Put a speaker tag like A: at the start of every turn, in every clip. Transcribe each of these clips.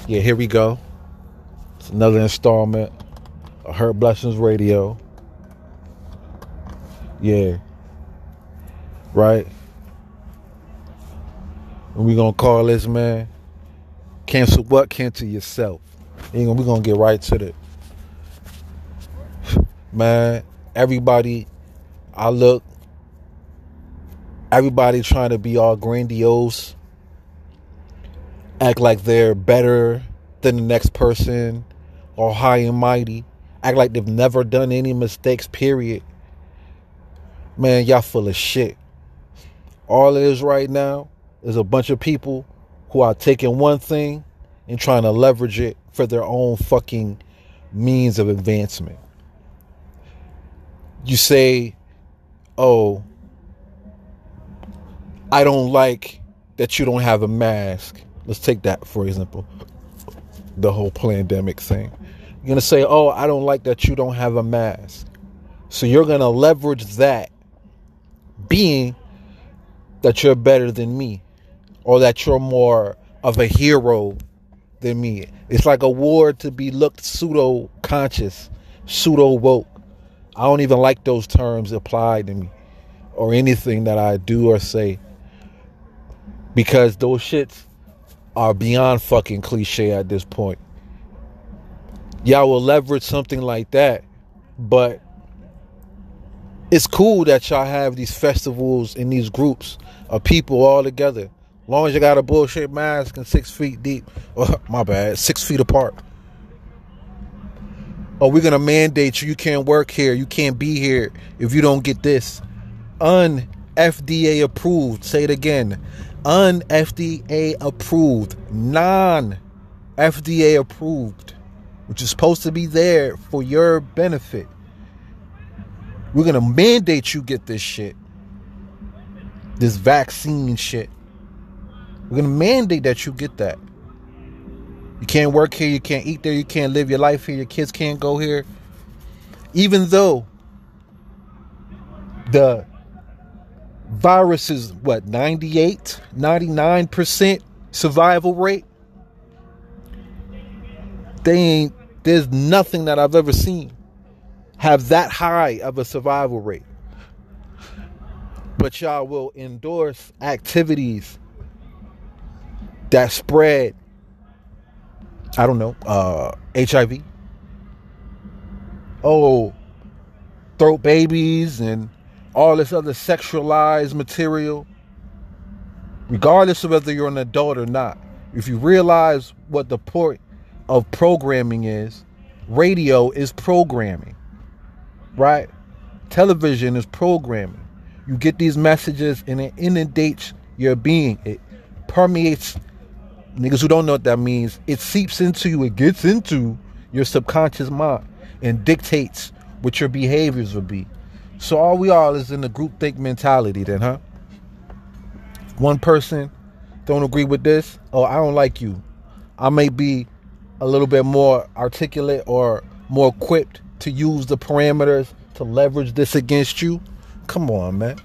A: Yeah, here we go. It's another installment of Hurt Blessings Radio. Yeah. Right? And we gonna call this, man, cancel what? Cancel yourself. We gonna get right to it. Man, everybody trying to be all grandiose, act like they're better than the next person, or high and mighty, act like they've never done any mistakes, period. Man, y'all full of shit. All it is right now is a bunch of people who are taking one thing and trying to leverage it for their own fucking means of advancement. You say, oh, I don't like that you don't have a mask. Let's take that, for example, the whole pandemic thing. You're going to say, oh, I don't like that you don't have a mask. So you're going to leverage that, being that you're better than me, or that you're more of a hero than me. It's like a war to be looked pseudo-conscious, pseudo-woke. I don't even like those terms applied to me or anything that I do or say, because those shits are beyond fucking cliche at this point. Y'all will leverage something like that, but it's cool that y'all have these festivals and these groups of people all together. As long as you got a bullshit mask and 6 feet deep. Oh, my bad, 6 feet apart. Oh, we're going to mandate you can't work here. You can't be here if you don't get this. Un-FDA approved. Say it again. Un-FDA approved. Non-FDA approved. Which is supposed to be there for your benefit. We're going to mandate you get this shit. This vaccine shit. We're going to mandate that you get that. You can't work here. You can't eat there. You can't live your life here. Your kids can't go here. Even though the virus is, 99% survival rate? There's nothing that I've ever seen have that high of a survival rate. But y'all will endorse activities that spread, I don't know, HIV. Oh, throat babies and all this other sexualized material. Regardless of whether you're an adult or not. If you realize what the point of programming is, radio is programming. Right? Television is programming. You get these messages and it inundates your being. It permeates. Niggas who don't know what that means, it seeps into you. It gets into your subconscious mind and dictates what your behaviors will be. So all we are is in the groupthink mentality then, huh? One person don't agree with this. Oh, I don't like you. I may be a little bit more articulate or more equipped to use the parameters to leverage this against you. Come on, man.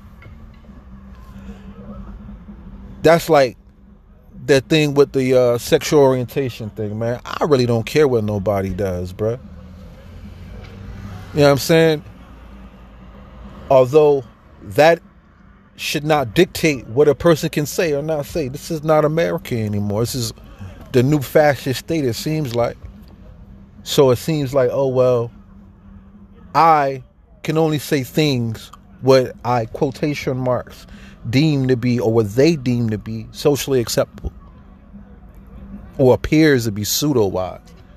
A: That's like that thing with the sexual orientation thing, man. I really don't care what nobody does, bruh. You know what I'm saying? Although that should not dictate what a person can say or not say. This is not America anymore. This is the new fascist state, it seems like. So it seems like, oh, well, I can only say things what I, quotation marks, deem to be, or what they deem to be socially acceptable, or appears to be pseudo-wise.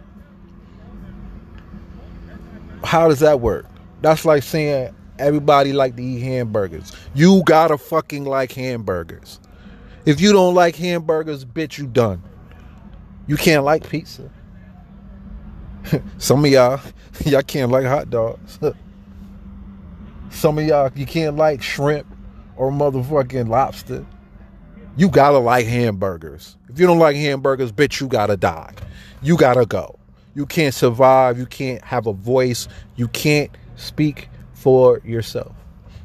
A: How does that work? That's like saying everybody like to eat hamburgers. You gotta fucking like hamburgers. If you don't like hamburgers, bitch, you done. You can't like pizza. Some of y'all can't like hot dogs. Some of y'all, you can't like shrimp or motherfucking lobster. You gotta like hamburgers. If you don't like hamburgers, bitch, you gotta die. You gotta go. You can't survive. You can't have a voice. You can't speak for yourself.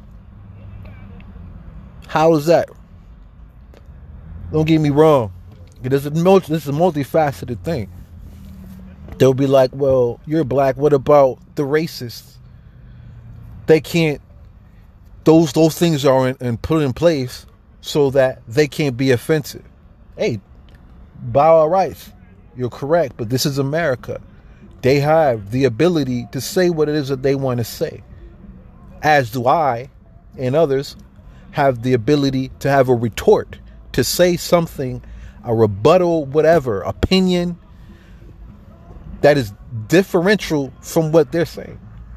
A: How is that? Don't get me wrong. This is a multifaceted thing. They'll be like, well, you're black. What about the racists? They can't. Those things are put in place so that they can't be offensive. Hey, by all rights, you're correct. But this is America. They have the ability to say what it is that they want to say. As do I and others have the ability to have a retort, to say something, a rebuttal, whatever, opinion that is differential from what they're saying.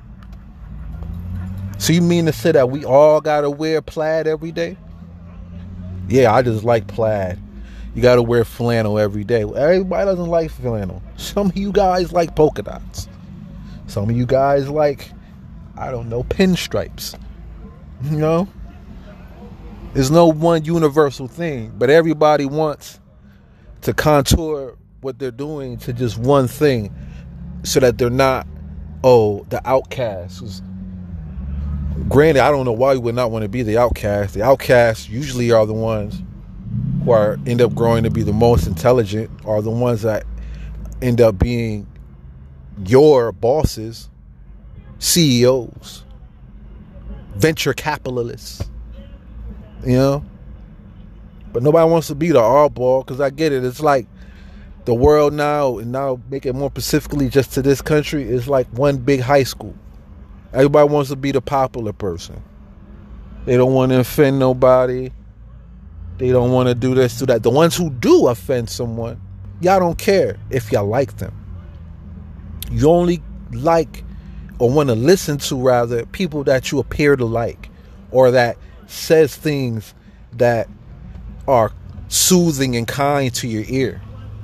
A: So you mean to say that we all gotta wear plaid every day? Yeah, I just like plaid. You gotta wear flannel every day. Everybody doesn't like flannel. Some of you guys like polka dots. Some of you guys like, I don't know, pinstripes. You know? There's no one universal thing, but everybody wants to contour what they're doing to just one thing so that they're not, the outcasts. Granted, I don't know why you would not want to be the outcast. The outcasts usually are the ones who end up growing to be the most intelligent, are the ones that end up being your bosses, CEOs, venture capitalists, you know? But nobody wants to be the oddball, because I get it. It's like the world now, and now make it more specifically just to this country, is like one big high school. Everybody wants to be the popular person. They don't want to offend nobody. They don't want to do this, do that. The ones who do offend someone, y'all don't care if y'all like them. You only like, or want to listen to rather, people that you appear to like, or that says things that are soothing and kind to your ear.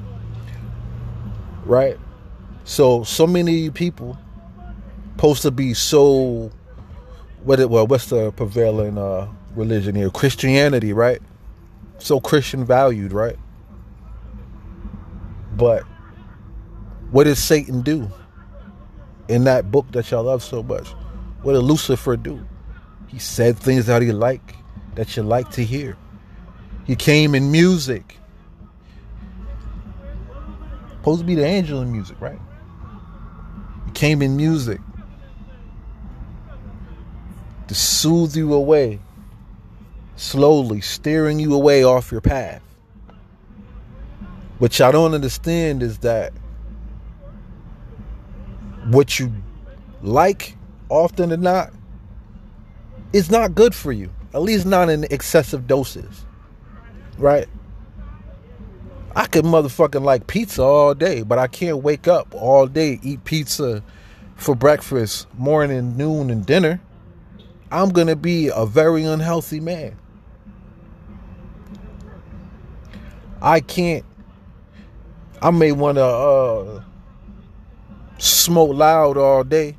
A: Right? So many people supposed to be so, what's the prevailing religion here? Christianity, right? So Christian valued, right? But what did Satan do in that book that y'all love so much? What did Lucifer do? He said things that you like to hear. He came in music. Supposed to be the angel in music, right? He came in music to soothe you away, slowly steering you away off your path. What y'all don't understand is that what you like, often or not, is not good for you. At least not in excessive doses. Right? I could motherfucking like pizza all day, but I can't wake up all day, eat pizza for breakfast, morning, noon, and dinner. I'm going to be a very unhealthy man. I may want to smoke loud all day.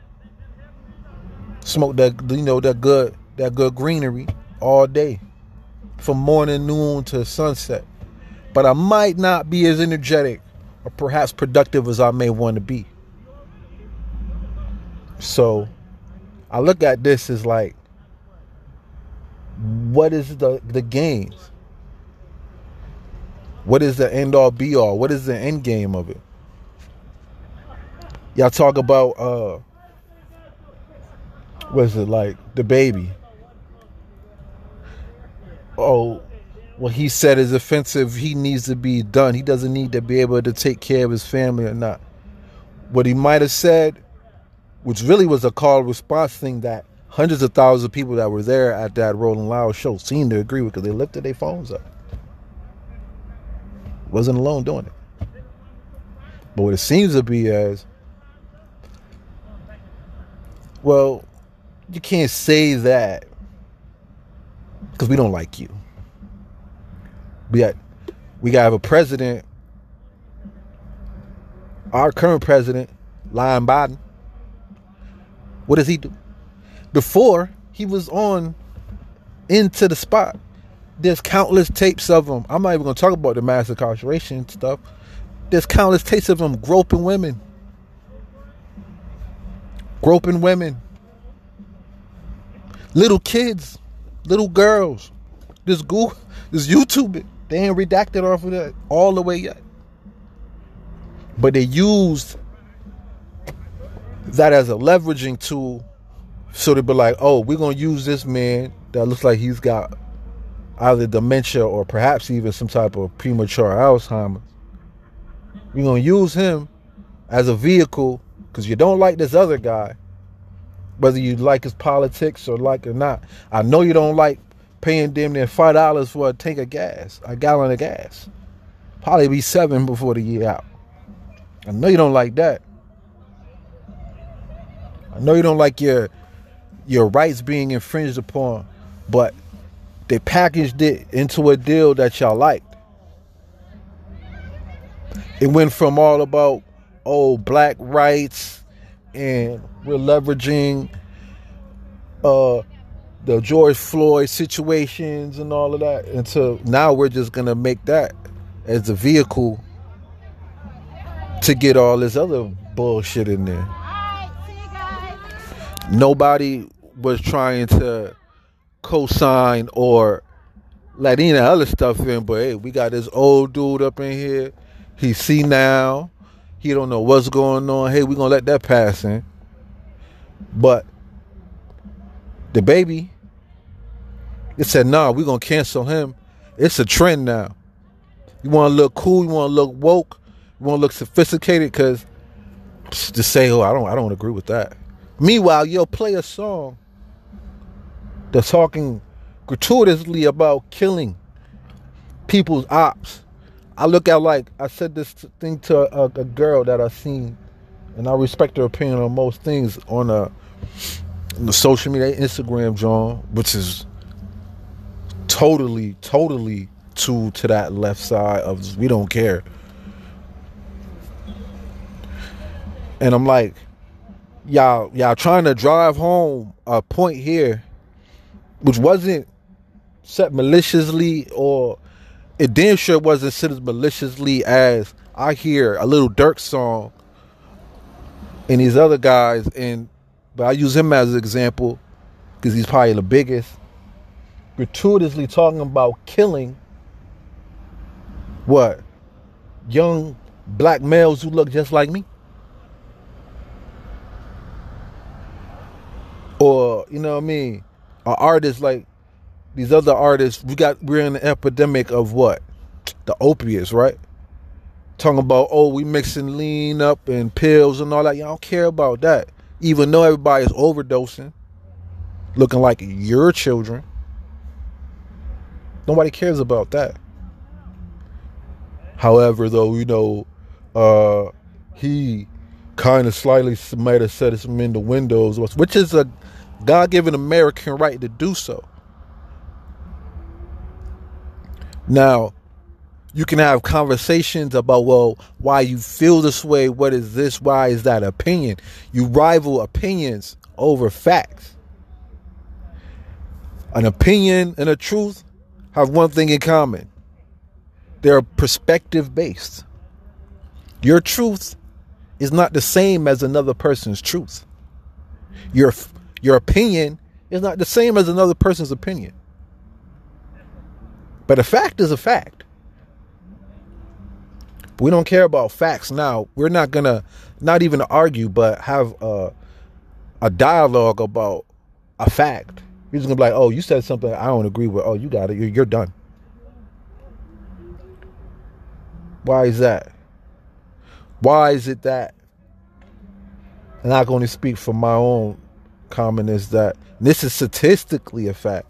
A: Smoke that good greenery all day. From morning, noon to sunset. But I might not be as energetic or perhaps productive as I may want to be. So I look at this as like, what is the gains? What is the end all be all? What is the end game of it? Y'all talk about what is it, like the baby? Oh, what he said is offensive. He needs to be done. He doesn't need to be able to take care of his family or not. What he might have said, which really was a call response thing that hundreds of thousands of people that were there at that Rolling Loud show seemed to agree with, because they lifted their phones up. Wasn't alone doing it. But what it seems to be as, well, you can't say that because we don't like you. We got to have a president, our current president, Lion Biden. What does he do? Before he was on Into the Spot, there's countless tapes of him. I'm not even going to talk about the mass incarceration stuff. There's countless tapes of him groping women. Little kids, little girls. This YouTube it. They ain't redacted off of that all the way yet. But they used that as a leveraging tool. So they be like, oh, we're going to use this man that looks like he's got either dementia or perhaps even some type of premature Alzheimer's. We're going to use him as a vehicle because you don't like this other guy, whether you like his politics or like or not. I know you don't like paying damn near $5 for a tank of gas, a gallon of gas. Probably be $7 before the year out. I know you don't like that. I know you don't like your rights being infringed upon, but they packaged it into a deal that y'all liked. It went from all about, oh, black rights and we're leveraging the George Floyd situations and all of that into now we're just going to make that as a vehicle to get all this other bullshit in there. Nobody was trying to co-sign or let any other stuff in, but hey, we got this old dude up in here. He's senile. He don't know what's going on. Hey, we're going to let that pass in. But the baby, it said, nah, we're going to cancel him. It's a trend now. You want to look cool. You want to look woke. You want to look sophisticated because to say, oh, I don't agree with that. Meanwhile, you'll play a song that's talking gratuitously about killing people's ops. I look at, like, I said this thing to a girl that I seen, and I respect her opinion on most things on the social media, Instagram, John, which is totally to that left side of we don't care. And I'm like, y'all trying to drive home a point here, which wasn't set maliciously, or it damn sure wasn't set as maliciously as I hear a Little Durk song and these other guys, but I use him as an example because he's probably the biggest, gratuitously talking about killing what? Young black males who look just like me? Or, you know what I mean? Artists like these other artists, we're in an epidemic of what? The opiates, right? Talking about, oh, we mixing lean up and pills and all that. Y'all don't care about that. Even though everybody's overdosing, looking like your children. Nobody cares about that. However, though, you know, he kind of slightly might have set some in the windows, which is a God-given American right to do so. Now, you can have conversations about, well, why you feel this way, what is this, why is that opinion? You rival opinions over facts. An opinion and a truth have one thing in common. They're perspective based. Your truth is not the same as another person's truth. Your opinion is not the same as another person's opinion. But a fact is a fact. We don't care about facts now. We're not gonna, not even argue, but have a dialogue about a fact. We're just gonna be like, oh, you said something I don't agree with. Oh, you got it. You're done. Why is that? Why is it that? And I can only speak for my own comment, is that this is statistically a fact.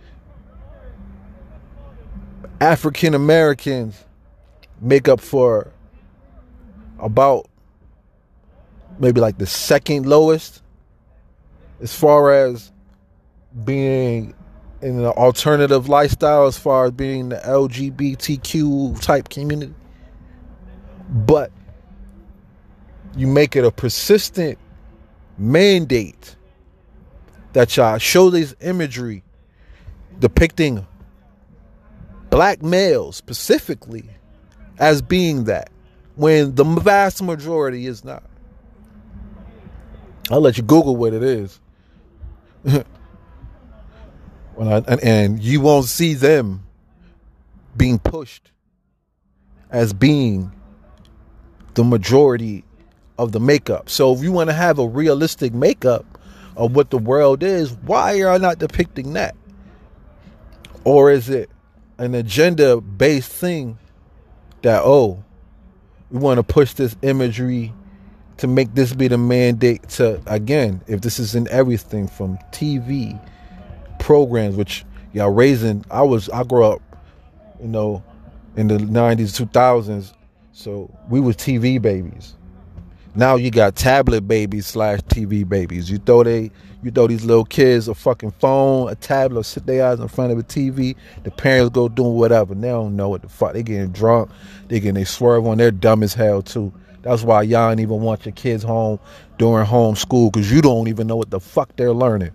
A: African Americans make up for about maybe like the second lowest as far as being in an alternative lifestyle, as far as being the LGBTQ type community. But you make it a persistent mandate that y'all show this imagery depicting black males specifically as being that, when the vast majority is not. I'll let you Google what it is. And you won't see them being pushed as being the majority of the makeup. So if you want to have a realistic makeup of what the world is, why are you not depicting that? Or is it an agenda-based thing that, oh, we want to push this imagery to make this be the mandate to, again, if this is in everything from TV programs, which y'all raising, I grew up, in the 90s, 2000s, so we was TV babies. Now you got tablet babies / TV babies. You throw these little kids a fucking phone, a tablet, sit their eyes in front of a TV. The parents go doing whatever. They don't know what the fuck. They getting drunk. They swerve on. They're dumb as hell too. That's why y'all don't even want your kids home during home school, because you don't even know what the fuck they're learning.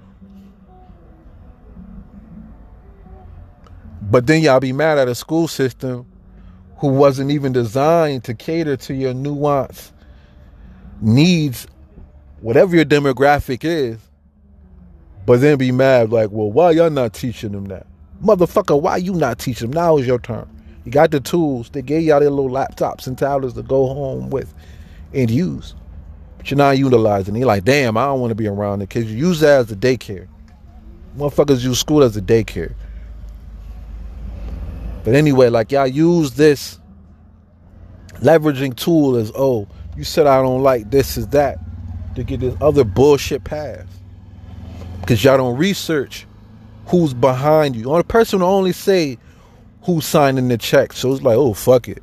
A: But then y'all be mad at a school system who wasn't even designed to cater to your nuance needs, whatever your demographic is, but then be mad like, well, why y'all not teaching them that? Motherfucker, why you not teaching them? Now is your turn. You got the tools. They gave y'all their little laptops and tablets to go home with and use. But you're not utilizing it. You're like, damn, I don't want to be around it, because you use that as a daycare. Motherfuckers use school as a daycare. But anyway, like, y'all use this leveraging tool as, oh, you said I don't like this is that, to get this other bullshit passed. Because y'all don't research who's behind you. The person will only say who's signing the check. So it's like, oh, fuck it.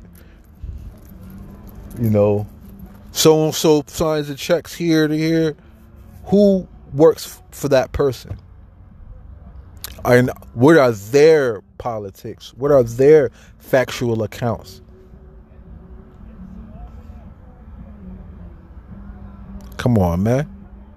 A: So-and-so signs the checks here to here. Who works for that person? And what are their politics? What are their factual accounts? Come on, man.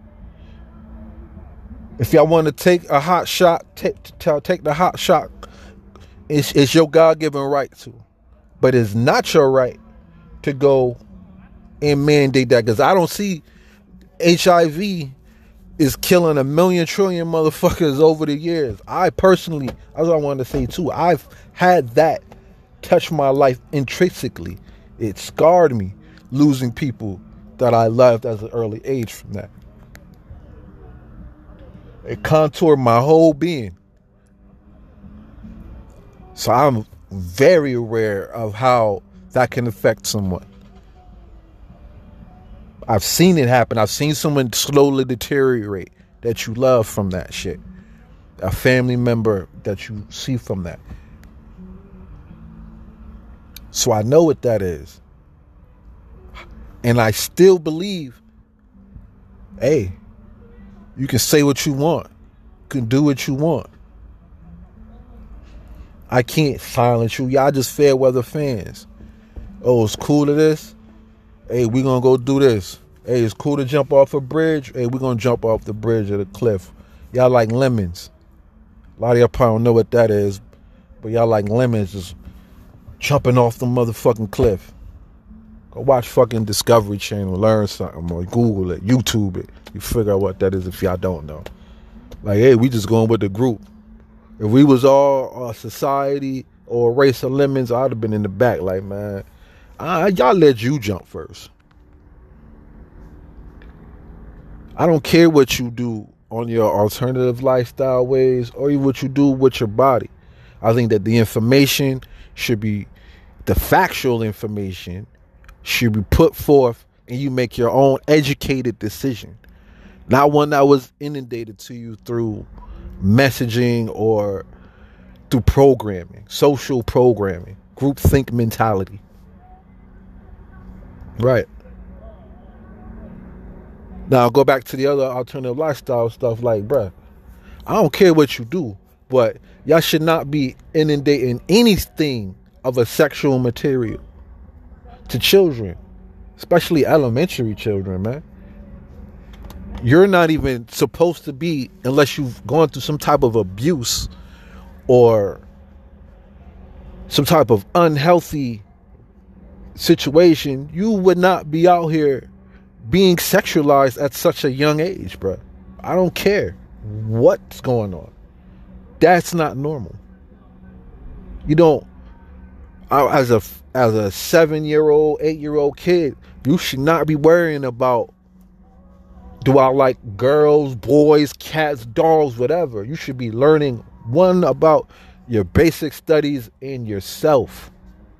A: If y'all want to take a hot shot, take the hot shot. It's your God-given right to. But it's not your right to go and mandate that. Because I don't see HIV is killing 1 million trillion motherfuckers over the years. I personally, that's what I wanted to say too, I've had that touch my life intrinsically. It scarred me, losing people that I loved at an early age from that. It contoured my whole being. So I'm very aware of how that can affect someone. I've seen it happen. I've seen someone slowly deteriorate that you love from that shit. A family member that you see from that. So I know what that is. And I still believe, hey, you can say what you want. You can do what you want. I can't silence you. Y'all just fair weather fans. Oh, it's cool to this. Hey, we gonna go do this. Hey, it's cool to jump off a bridge. Hey, we gonna jump off the bridge of the cliff. Y'all like lemons. A lot of y'all probably don't know what that is, but y'all like lemons just jumping off the motherfucking cliff. Go watch fucking Discovery Channel, learn something, or Google it, YouTube it. You figure out what that is if y'all don't know. Like, hey, we just going with the group. If we was all a society or a race of lemons, I'd have been in the back like, man, y'all let you jump first. I don't care what you do on your alternative lifestyle ways or what you do with your body. I think that the information should be, the factual information should be put forth and you make your own educated decision. Not one that was inundated to you through messaging or through programming, social programming, groupthink mentality. Right. Now, go back to the other alternative lifestyle stuff like, bruh, I don't care what you do, but y'all should not be inundating anything of a sexual material to children, especially elementary children, man. You're not even supposed to be, unless you've gone through some type of abuse or some type of unhealthy situation, you would not be out here being sexualized at such a young age, bro. I don't care what's going on. That's not normal. You don't As a 7-year-old, 8-year-old kid, you should not be worrying about, do I like girls, boys, cats, dogs, whatever. You should be learning, one, about your basic studies in yourself.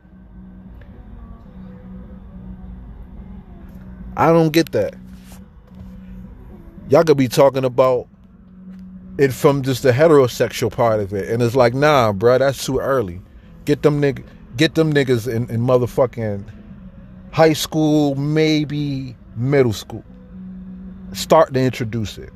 A: I don't get that. Y'all could be talking about it from just the heterosexual part of it, and it's like, nah, bro, that's too early. Get them niggas in motherfucking high school, maybe middle school. Start to introduce it.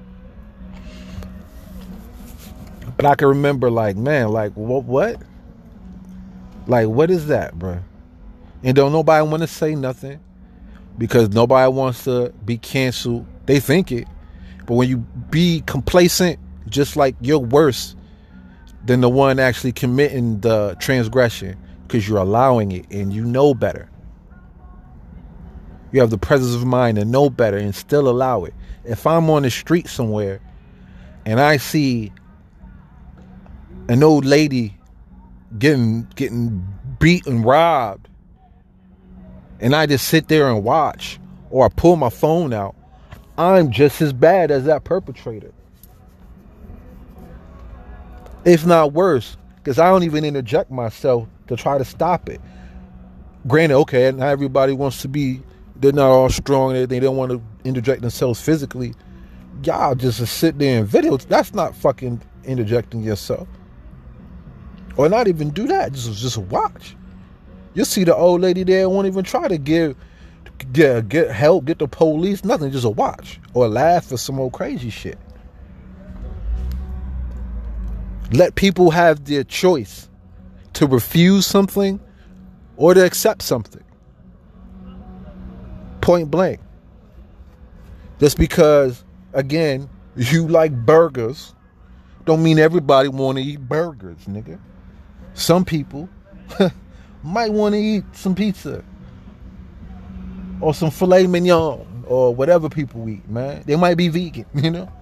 A: But I can remember, like, man, like, what? Like, what is that, bro? And don't nobody want to say nothing because nobody wants to be canceled. They think it. But when you be complacent, just like you're worse than the one actually committing the transgression because you're allowing it and you know better. You have the presence of mind to know better and still allow it. If I'm on the street somewhere and I see an old lady getting beat and robbed, and I just sit there and watch, or I pull my phone out, I'm just as bad as that perpetrator. If not worse, because I don't even interject myself to try to stop it. Granted, okay, not everybody wants to be, they're not all strong, they don't want to interject themselves physically. Y'all just sit there and video. That's not fucking interjecting yourself. Or not even do that, just watch. You'll see the old lady there won't even try to get help, get the police, nothing, just a watch. Or laugh at some old crazy shit. Let people have their choice to refuse something or to accept something. Point blank. Just because, again, you like burgers, don't mean everybody want to eat burgers, nigga. Some people might want to eat some pizza or some filet mignon or whatever people eat, man. They might be vegan, you know.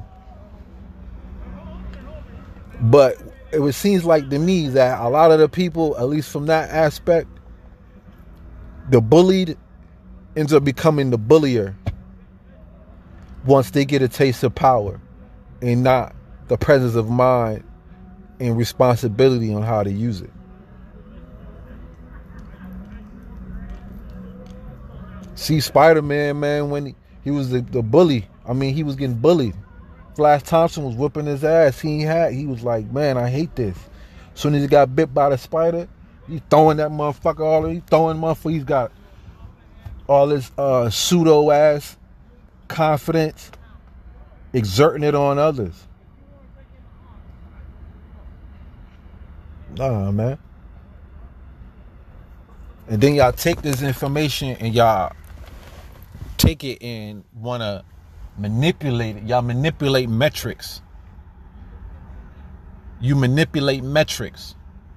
A: But it seems like to me that a lot of the people, at least from that aspect, the bullied ends up becoming the bullier once they get a taste of power and not the presence of mind and responsibility on how to use it. See, Spider-Man, man, when he was the bully, I mean, he was getting bullied. Flash Thompson was whipping his ass. He was like, man, I hate this. As soon as he got bit by the spider, he's throwing that motherfucker, he's got all this pseudo ass confidence, exerting it on others. Nah, man. And then y'all take this information and y'all take it and want to manipulate it. Y'all manipulate metrics. You manipulate metrics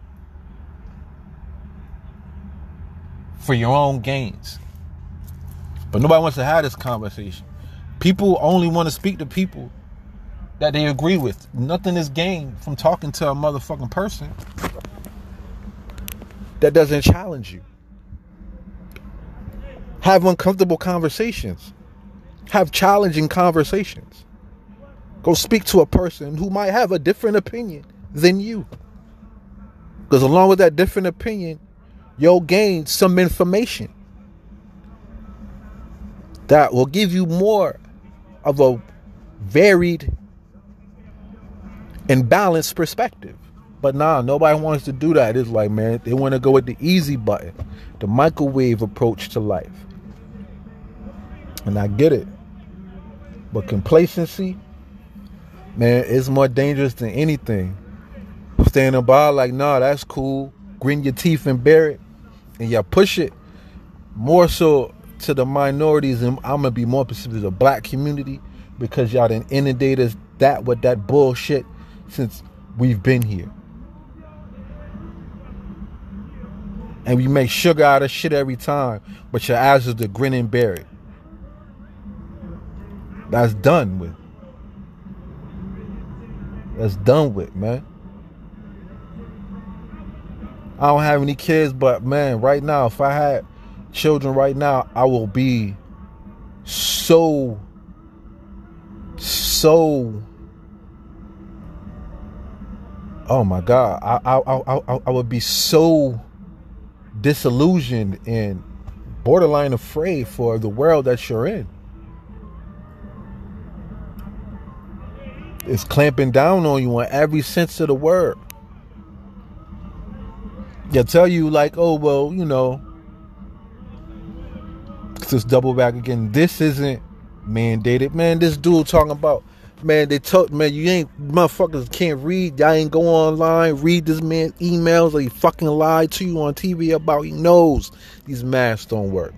A: for your own gains. But nobody wants to have this conversation. People only want to speak to people that they agree with. Nothing is gained from talking to a motherfucking person that doesn't challenge you. Have uncomfortable conversations. Have challenging conversations. Go speak to a person who might have a different opinion than you. Because along with that different opinion, you'll gain some information that will give you more of a varied and balanced perspective. But nah, nobody wants to do that. It's like, man, they want to go with the easy button, the microwave approach to life. And I get it. But complacency, man, is more dangerous than anything. Standing by like, nah, that's cool. Grin your teeth and bear it. And y'all push it more so to the minorities. And I'm going to be more specific to the black community, because y'all done inundated us that with that bullshit since we've been here. And we make sugar out of shit every time, but your ass is to grin and bear it. That's done with. That's done with, man. I don't have any kids, but man, right now, if I had children right now, I will be so oh my God, I would be so disillusioned and borderline afraid for the world that you're in. It's clamping down on you in every sense of the word. They'll tell you like, oh, well, you know, just double back again. This isn't mandated. Man, this dude talking about, man, they told, man, you ain't, motherfuckers can't read. Y'all ain't go online, read this man's emails, or he fucking lied to you on TV about, he knows these masks don't work.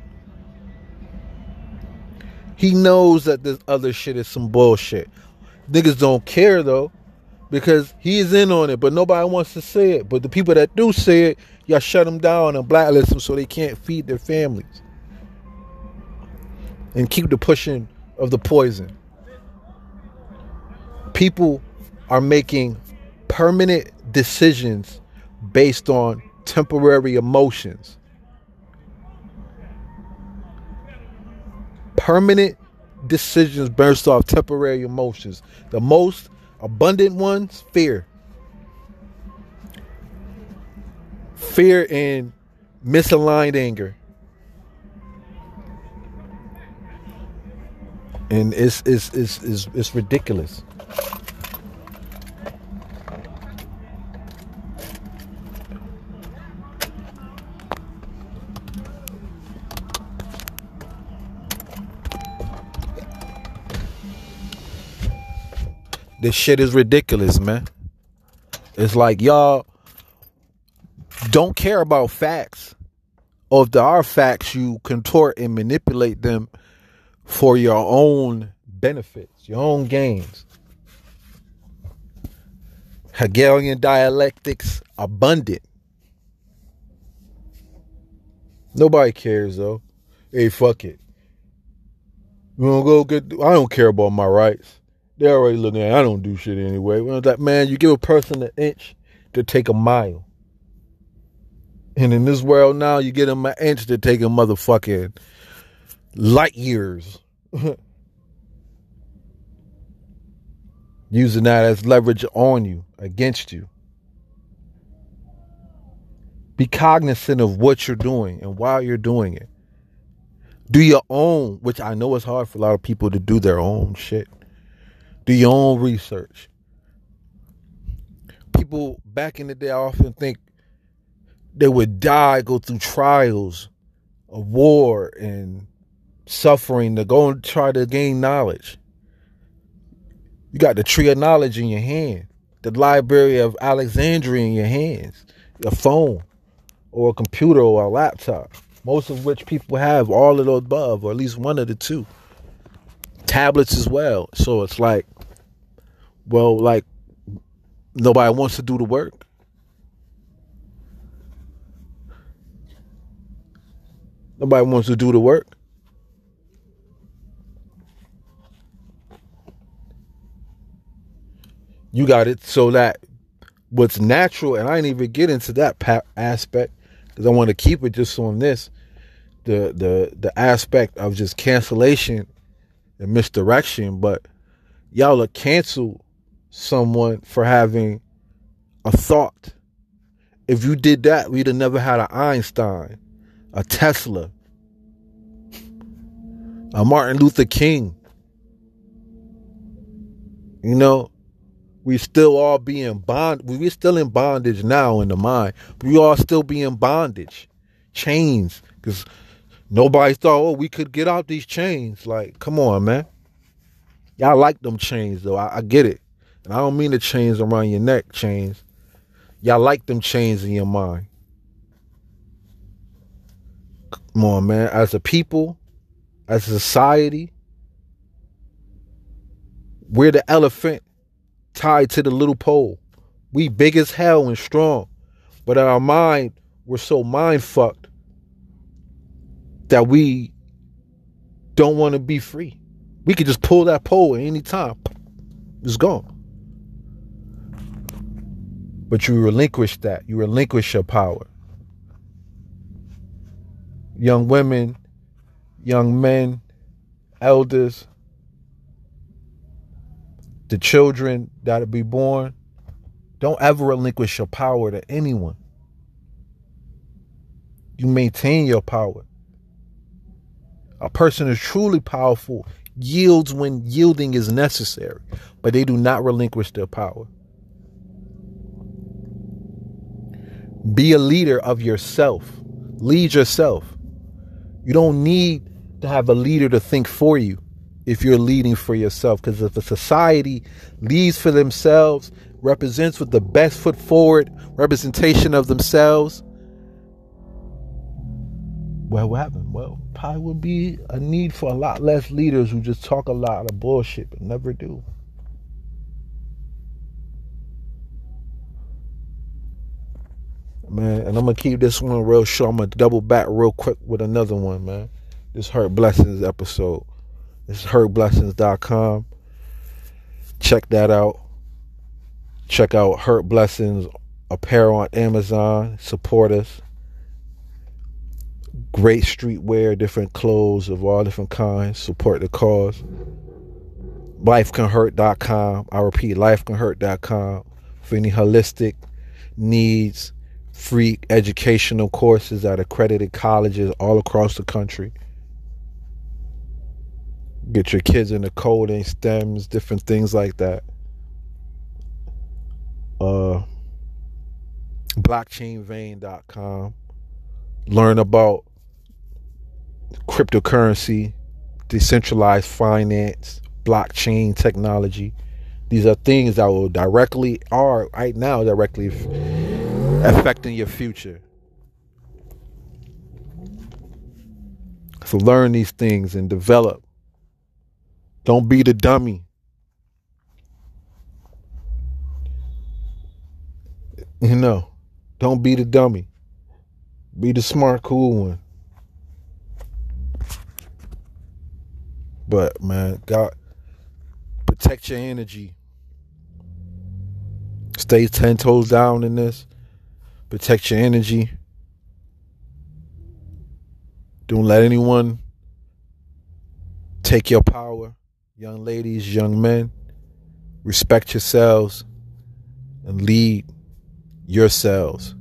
A: He knows that this other shit is some bullshit. Niggas don't care though, because he is in on it, but nobody wants to say it. But the people that do say it, y'all shut them down and blacklist them so they can't feed their families and keep the pushing of the poison. People are making permanent decisions based on temporary emotions. Permanent decisions based off temporary emotions. The most abundant ones, fear. Fear and misaligned anger. And it's ridiculous. This shit is ridiculous, man. It's like y'all don't care about facts. Or if there are facts, you contort and manipulate them for your own benefits, your own gains. Hegelian dialectics abundant. Nobody cares though. Hey, fuck it. You wanna go get? I don't care about my rights. They're already looking at it. I don't do shit anyway. Well, that man, you give a person an inch to take a mile. And in this world now, you get them an inch to take a motherfucking light years. Using that as leverage on you, against you. Be cognizant of what you're doing and why you're doing it. Do your own, which I know it's hard for a lot of people to do their own shit. Do your own research. People back in the day, I often think they would die, go through trials of war and suffering to go and try to gain knowledge. You got the tree of knowledge in your hand, the Library of Alexandria in your hands, a phone or a computer or a laptop, most of which people have all of the above, or at least one of the two. Tablets as well. So it's like, well, like nobody wants to do the work. Nobody wants to do the work. You got it so that what's natural, and I didn't even get into that aspect because I want to keep it just on this, the aspect of just cancellation and misdirection. But y'all will cancel someone for having a thought. If you did that, we'd have never had an Einstein, a Tesla, a Martin Luther King. You know, we still all be in bond. We're still in bondage now in the mind. We all still be in bondage, chains, because nobody thought, oh, we could get out these chains. Like, come on, man. Y'all like them chains though. I get it, and I don't mean the chains around your neck, chains. Y'all like them chains in your mind. Come on, man. As a people, as a society, we're the elephant tied to the little pole. We big as hell and strong, but in our mind, we're so mind fucked that we don't want to be free. We could just pull that pole at any time. It's gone. But you relinquish that. You relinquish your power. Young women, young men, elders, the children that'll be born, don't ever relinquish your power to anyone. You maintain your power. A person is truly powerful, yields when yielding is necessary, but they do not relinquish their power. Be a leader of yourself. Lead yourself. You don't need to have a leader to think for you if you're leading for yourself. Because if a society leads for themselves, represents with the best foot forward representation of themselves, well, what happened? Well, probably would be a need for a lot less leaders who just talk a lot of bullshit but never do. Man, and I'm going to keep this one real short. I'm going to double back real quick with another one, man. This Hurt Blessings episode. This is hurtblessings.com. Check that out. Check out Hurt Blessings apparel on Amazon. Support us. Great streetwear, different clothes of all different kinds. Support the cause. Lifecanhurt.com. I repeat, lifecanhurt.com for any holistic needs. Free educational courses at accredited colleges all across the country. Get your kids into coding, STEMs, different things like that. Blockchainvein.com. Learn about cryptocurrency, decentralized finance, blockchain technology. These are things that will directly affecting your future. So learn these things and develop. Don't be the dummy. Don't be the dummy. Be the smart, cool one. But, man, God, protect your energy. Stay 10 toes down in this. Protect your energy. Don't let anyone take your power. Young ladies, young men, respect yourselves and lead yourselves.